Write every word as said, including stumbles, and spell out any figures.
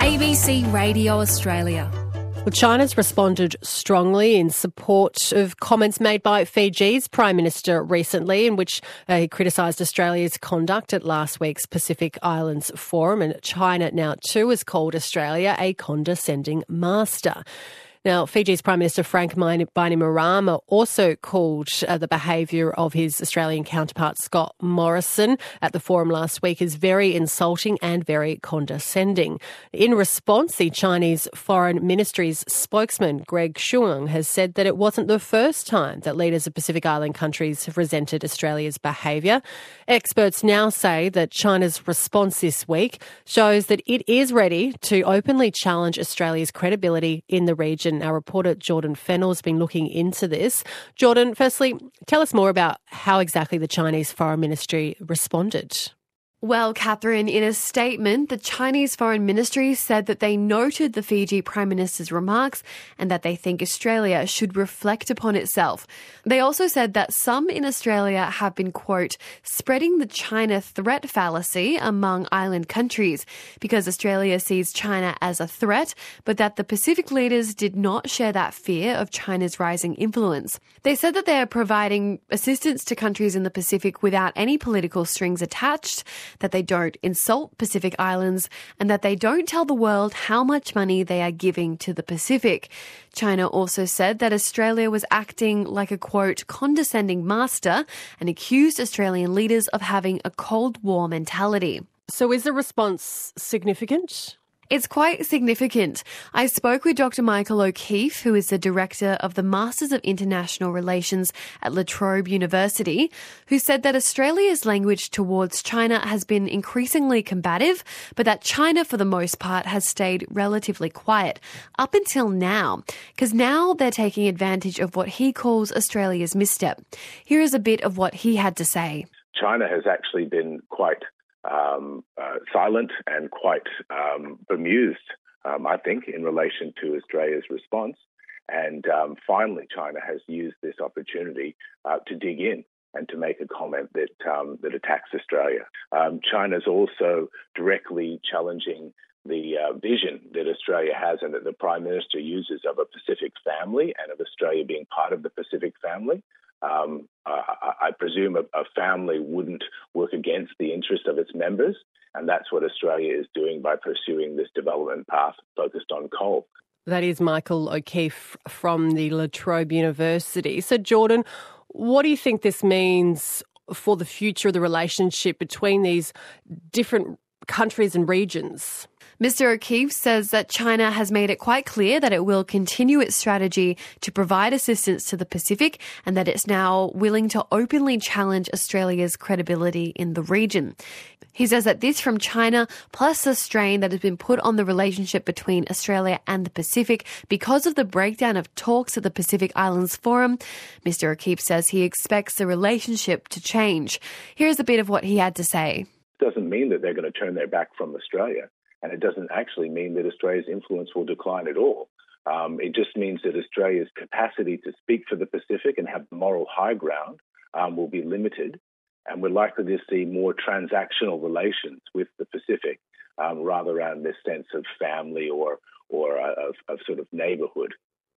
A B C Radio Australia. Well, China's responded strongly in support of comments made by Fiji's Prime Minister recently, in which uh, he criticised Australia's conduct at last week's Pacific Islands Forum. And China now too has called Australia a condescending master. Now, Fiji's Prime Minister Frank Bainimarama also called uh, the behaviour of his Australian counterpart Scott Morrison at the forum last week as very insulting and very condescending. In response, the Chinese Foreign Ministry's spokesman Greg Shuang has said that it wasn't the first time that leaders of Pacific Island countries have resented Australia's behaviour. Experts now say that China's response this week shows that it is ready to openly challenge Australia's credibility in the region. Our reporter Jordan Fennell has been looking into this. Jordan, firstly, tell us more about how exactly the Chinese Foreign Ministry responded. Well, Catherine, in a statement, the Chinese Foreign Ministry said that they noted the Fiji Prime Minister's remarks and that they think Australia should reflect upon itself. They also said that some in Australia have been, quote, spreading the China threat fallacy among island countries because Australia sees China as a threat, but that the Pacific leaders did not share that fear of China's rising influence. They said that they are providing assistance to countries in the Pacific without any political strings attached, that they don't insult Pacific Islands, and that they don't tell the world how much money they are giving to the Pacific. China also said that Australia was acting like a, quote, condescending master and accused Australian leaders of having a Cold War mentality. So is the response significant? It's quite significant. I spoke with Doctor Michael O'Keefe, who is the Director of the Masters of International Relations at La Trobe University, who said that Australia's language towards China has been increasingly combative, but that China, for the most part, has stayed relatively quiet up until now, because now they're taking advantage of what he calls Australia's misstep. Here is a bit of what he had to say. China has actually been quite Um, uh, silent and quite um, bemused, um, I think, in relation to Australia's response. And um, finally, China has used this opportunity uh, to dig in and to make a comment that um, that attacks Australia. Um, China's also directly challenging the uh, vision that Australia has and that the Prime Minister uses of a Pacific family and of Australia being part of the Pacific family. Um, I, I presume a, a family wouldn't work against the interest of its members, and that's what Australia is doing by pursuing this development path focused on coal. That is Michael O'Keefe from the La Trobe University. So, Jordan, what do you think this means for the future of the relationship between these different countries and regions? Mister O'Keefe says that China has made it quite clear that it will continue its strategy to provide assistance to the Pacific and that it's now willing to openly challenge Australia's credibility in the region. He says that this from China, plus the strain that has been put on the relationship between Australia and the Pacific because of the breakdown of talks at the Pacific Islands Forum, Mister O'Keefe says he expects the relationship to change. Here's a bit of what he had to say. It doesn't mean that they're going to turn their back from Australia. And it doesn't actually mean that Australia's influence will decline at all. Um, it just means that Australia's capacity to speak for the Pacific and have the moral high ground um, will be limited. And we're likely to see more transactional relations with the Pacific um, rather than this sense of family or or uh, of, of sort of neighbourhood